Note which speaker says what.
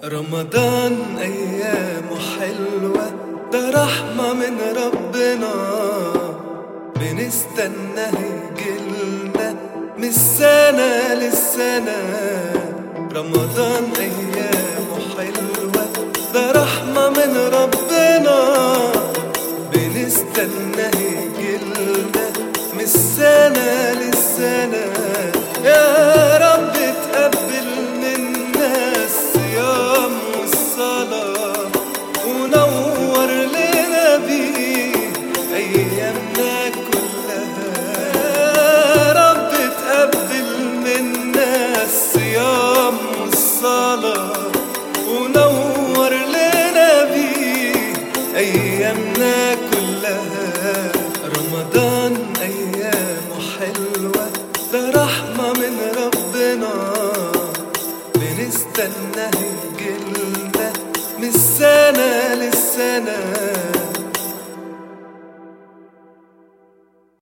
Speaker 1: رمضان أيامه حلوة، ده رحمة من ربنا، بنستنى يجيلنا من السنة للسنة. رمضان أيامه حلوة، ده رحمة من ربنا، بنستنى يجيلنا من السنة للسنة. يا رب تقبل منا الصيام والصلاة، ونور لنا بيه أيامنا كلها. يا رب تقبل منا الصيام والصلاة، ونور لنا بيه أيامنا كلها. رمضان أيامه حلوة، ده رحمة من ربنا، بنستنى